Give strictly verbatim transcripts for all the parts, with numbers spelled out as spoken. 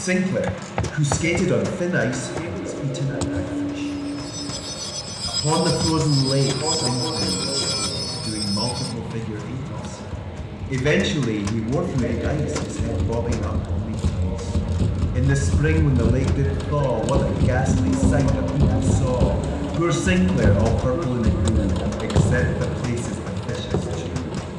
Sinclair, who skated on thin ice, was eaten out by fish. Upon the frozen lake, Sinclair was doing multiple figure eights. Eventually, he wore through the ice, his head bobbing up only twice. In the spring, when the lake did thaw, what a ghastly sight the people saw. Poor Sinclair, all purple and blue, except the places the fishes chew.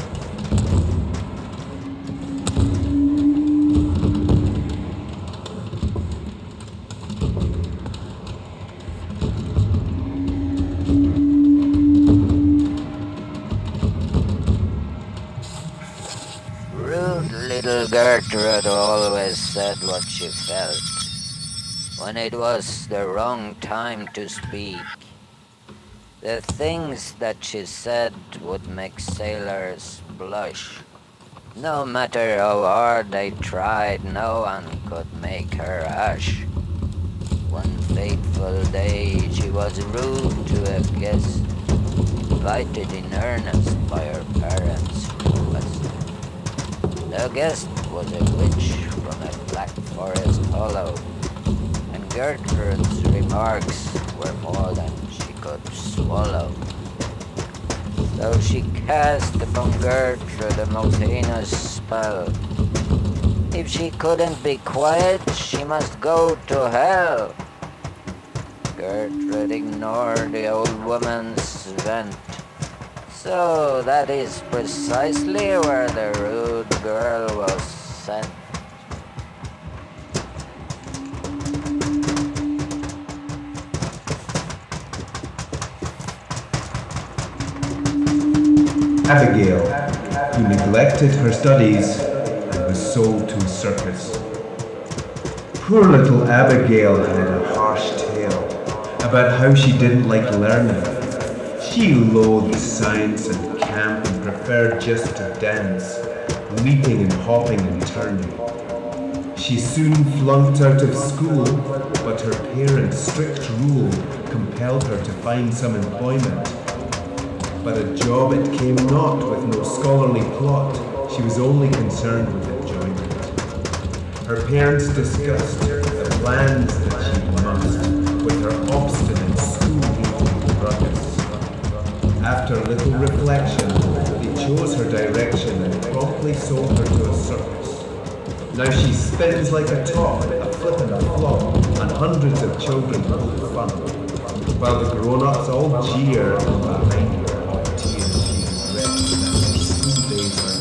Little Gertrude always said what she felt when it was the wrong time to speak. The things that she said would make sailors blush. No matter how hard they tried, no one could make her hush. One fateful day she was rude to a guest, invited in earnest by her parents' request. The guest was a witch from a black forest hollow, and Gertrude's remarks were more than she could swallow. So she cast upon Gertrude a most heinous spell. If she couldn't be quiet, she must go to hell. Gertrude ignored the old woman's vent. So that is precisely where the rude girl was sent. Abigail, who neglected her studies and was sold to a circus. Poor little Abigail had a harsh tale about how she didn't like learning. She loathed science and camp and preferred just to dance, leaping and hopping and turning. She soon flunked out of school, but her parents' strict rule compelled her to find some employment. But a job it came not, with no scholarly plot. She was only concerned with enjoyment. Her parents discussed the plans that she must, with her obstinate school-hating ruckus. After little reflection, they chose her direction and promptly sold her to a circus. Now she spins like a top, a flip and a flop, and hundreds of children poke fun, while the grown-ups all jeer and behind her hot tears she regrets that her school days are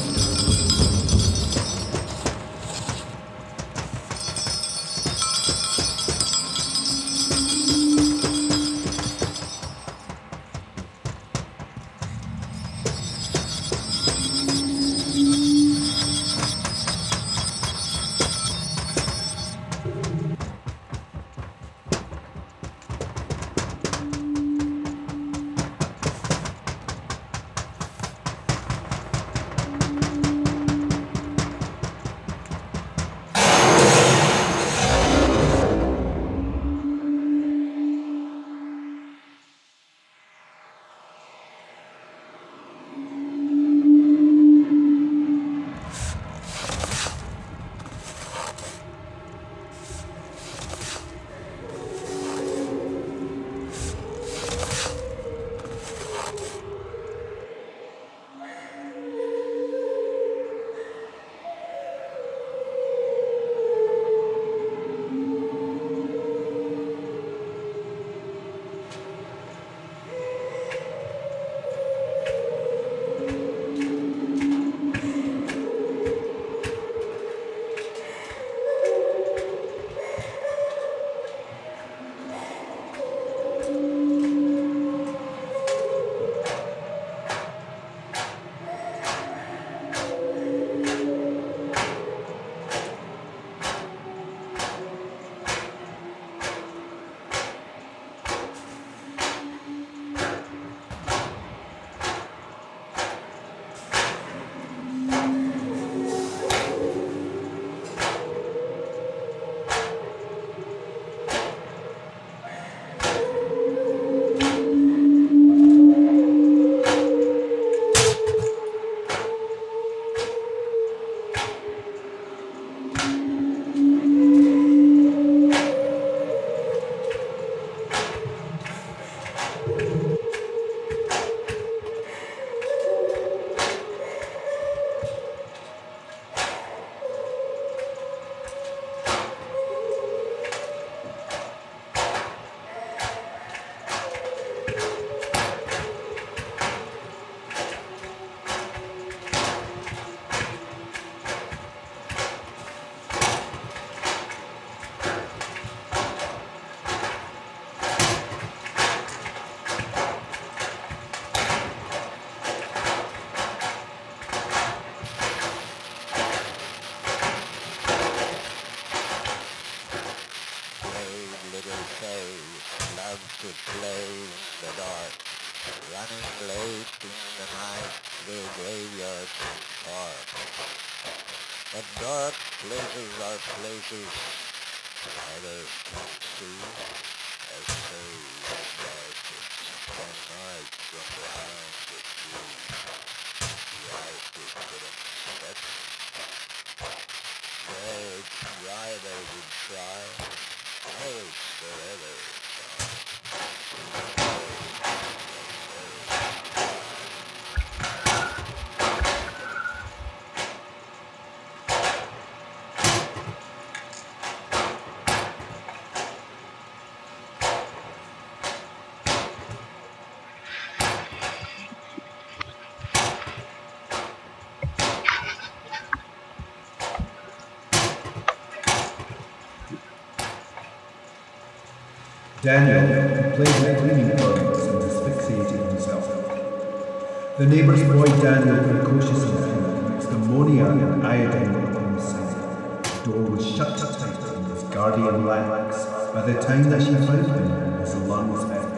they say, love to play in the dark, running late in the night through graveyards and parks. But dark places are places neither can see, as those darkest can night from behind the trees. The eyes they couldn't step. Well, it's right they would try, oh, it's forever gone. Daniel, who played with cleaning products and asphyxiating himself. The neighbour's boy Daniel precociously threw mixed ammonia and iodine upon the side. The door was shut tight in his guardian lax by the time that she found him and his lungs